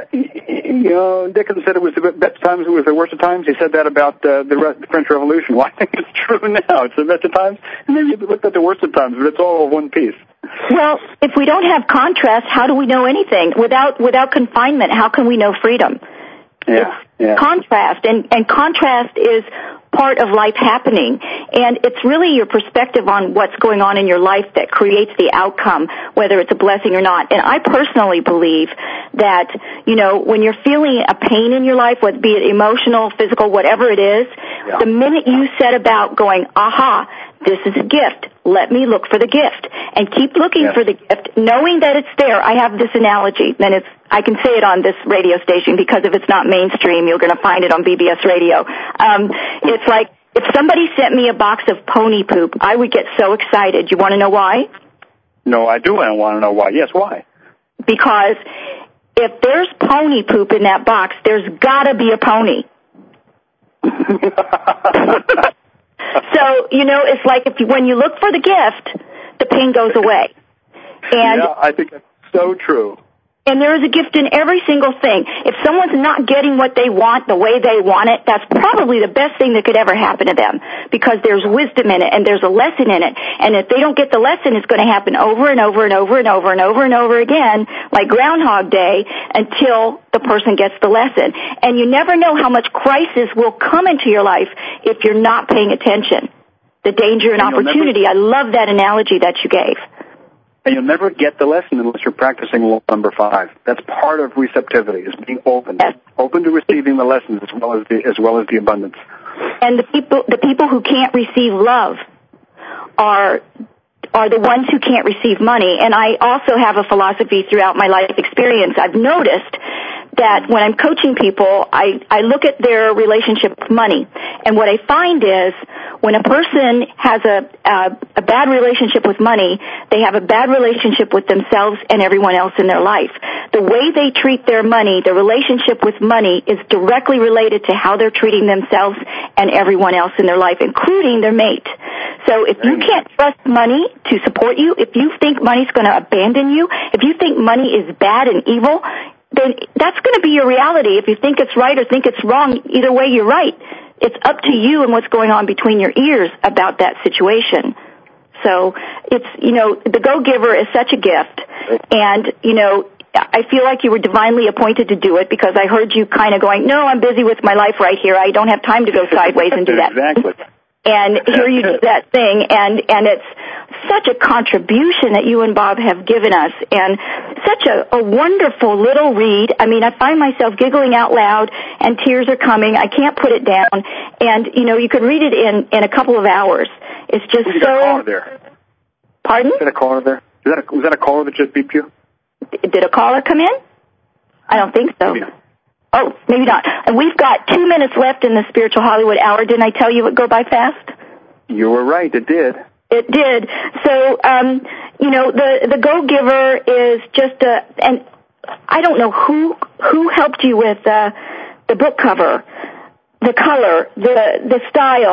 you know, Dickens said it was the best of times, it was the worst of times. He said that about the French Revolution. Well, I think it's true now. It's the best of times, and then you look at the worst of times, but it's all one piece. Well, if we don't have contrast, how do we know anything? Without confinement, how can we know freedom? Yeah. Contrast, and contrast is part of life happening, and it's really your perspective on what's going on in your life that creates the outcome, whether it's a blessing or not. And I personally believe that, you know, when you're feeling a pain in your life, whether it be it emotional, physical, whatever it is, the minute you set about going, aha, this is a gift, let me look for the gift, and keep looking for the gift, knowing that it's there. I have this analogy, and I can say it on this radio station because if it's not mainstream, you're going to find it on BBS Radio. It's like if somebody sent me a box of pony poop, I would get so excited. You want to know why? No, I do want to know why. Yes, why? Because if there's pony poop in that box, there's got to be a pony. So, you know, it's like when you look for the gift, the pain goes away. And yeah, I think that's so true. And there is a gift in every single thing. If someone's not getting what they want the way they want it, that's probably the best thing that could ever happen to them, because there's wisdom in it and there's a lesson in it. And if they don't get the lesson, it's going to happen over and over and over and over and over and over again, like Groundhog Day, until the person gets the lesson. And you never know how much crisis will come into your life if you're not paying attention. The danger and opportunity. I love that analogy that you gave. And you'll never get the lesson unless you're practicing law number 5. That's part of receptivity, is being open, open to receiving the lessons as well as the abundance. And the people who can't receive love are the ones who can't receive money. And I also have a philosophy throughout my life experience. I've noticed that when I'm coaching people, I look at their relationship with money. And what I find is when a person has a bad relationship with money, they have a bad relationship with themselves and everyone else in their life. The way they treat their money, the relationship with money, is directly related to how they're treating themselves and everyone else in their life, including their mate. So if you can't trust money to support you, if you think money's going to abandon you, if you think money is bad and evil, then that's going to be your reality. If you think it's right or think it's wrong, either way you're right. It's up to you and what's going on between your ears about that situation. So it's, you know, the Go-Giver is such a gift. And, you know, I feel like you were divinely appointed to do it because I heard you kind of going, no, I'm busy with my life right here. I don't have time to go sideways and do that. Exactly. And here you do that thing, and it's such a contribution that you and Bob have given us, and such a wonderful little read. I mean, I find myself giggling out loud, and tears are coming. I can't put it down, and, you know, you could read it in a couple of hours. It's just so... a caller there. Pardon? Is that a caller there? Was that a caller that just beeped you? Did a caller come in? I don't think so. Maybe. Oh, maybe not. And we've got 2 minutes left in the Spiritual Hollywood Hour. Didn't I tell you it would go by fast? You were right. It did. It did. So, you know, the Go-Giver is just and I don't know who helped you with the book cover, the color, the style.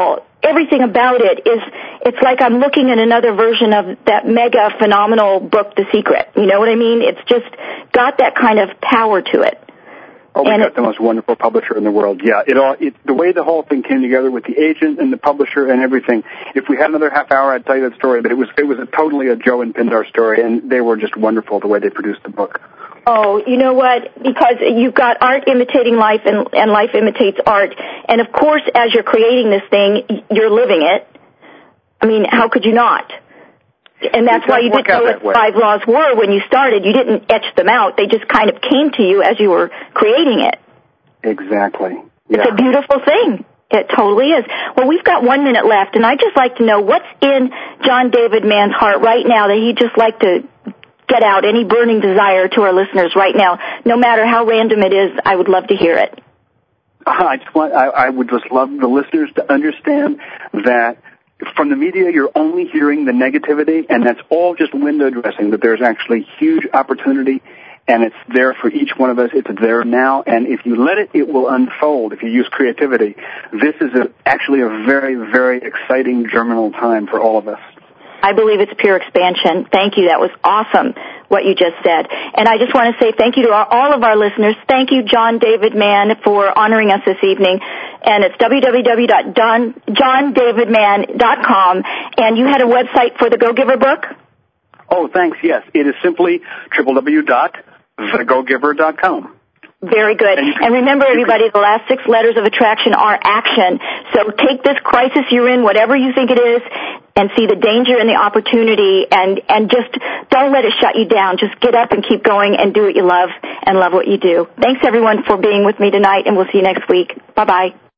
everything about it it's like I'm looking at another version of that mega phenomenal book, The Secret. You know what I mean? It's just got that kind of power to it. Oh, we got the most wonderful publisher in the world. Yeah, the way the whole thing came together with the agent and the publisher and everything. If we had another half hour, I'd tell you that story. But it was totally a Joe and Pindar story, and they were just wonderful the way they produced the book. Oh, you know what? Because you've got art imitating life, and life imitates art. And of course, as you're creating this thing, you're living it. I mean, how could you not? And that's why you didn't know what 5 laws were when you started. You didn't etch them out. They just kind of came to you as you were creating it. Exactly. Yeah. It's a beautiful thing. It totally is. Well, we've got 1 minute left, and I'd just like to know what's in John David Mann's heart right now that he'd just like to get out, any burning desire to our listeners right now. No matter how random it is, I would love to hear it. I would just love the listeners to understand that from the media, you're only hearing the negativity, and that's all just window dressing, that there's actually huge opportunity, and it's there for each one of us. It's there now, and if you let it, it will unfold if you use creativity. This is actually a very, very exciting germinal time for all of us. I believe it's pure expansion. Thank you. That was awesome, what you just said. And I just want to say thank you to all of our listeners. Thank you, John David Mann, for honoring us this evening. And it's www.johndavidmann.com. And you had a website for the Go Giver book? Oh, thanks. Yes. It is simply www.thegogiver.com. Very good. And remember, everybody, the last 6 letters of attraction are action. So take this crisis you're in, whatever you think it is, and see the danger and the opportunity, and just don't let it shut you down. Just get up and keep going and do what you love and love what you do. Thanks, everyone, for being with me tonight, and we'll see you next week. Bye-bye.